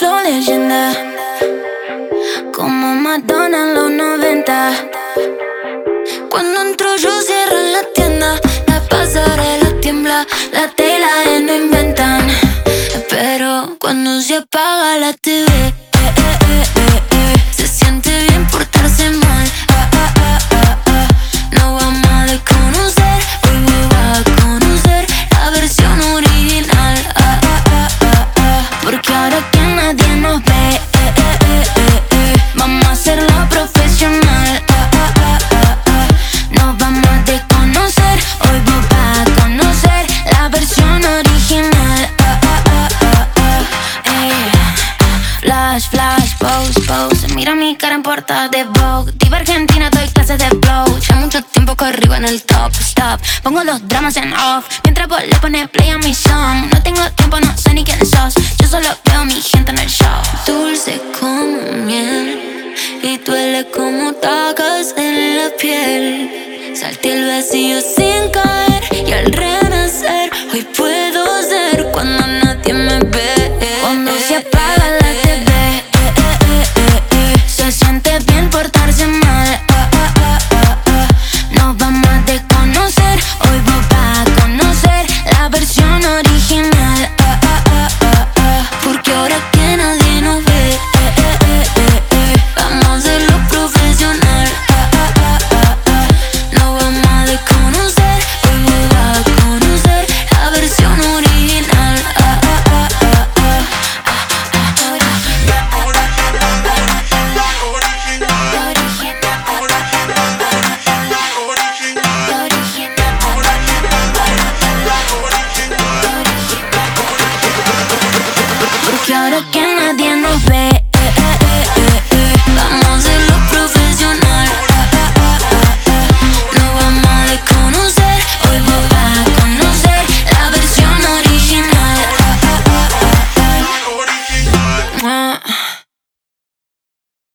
flow leyenda, como Madonna en los 90. Cuando entro yo cierran la tienda, la pasarela tiembla, la tela no inventan. Pero cuando se apaga la TV, se siente bien portarse mal. No vamos a desconocer, hoy voy a conocer la versión original. Porque ahora que nadie nos ve, vamos a hacerlo profesional. Nos vamos a desconocer, hoy voy a conocer la versión original. Flash, flash, pose, pose. Mira mi cara en portada de Vogue. Diva argentina, doy clases de flow. Ya mucho tiempo corrido en el top, stop. Pongo los dramas en off mientras vos le pones play a mi song. No tengo tiempo, no sé ni quién sos. Yo solo veo a mi gente en el show. Dulce como miel y duele como tacas en la piel. Salté el vacío sin caer y al renacer hoy puedo ser cuando nadie me ve. Cuando se apaga la TV, se siente bien portarse mal. Nos vamos a desconocer, hoy voy a conocer la versión original.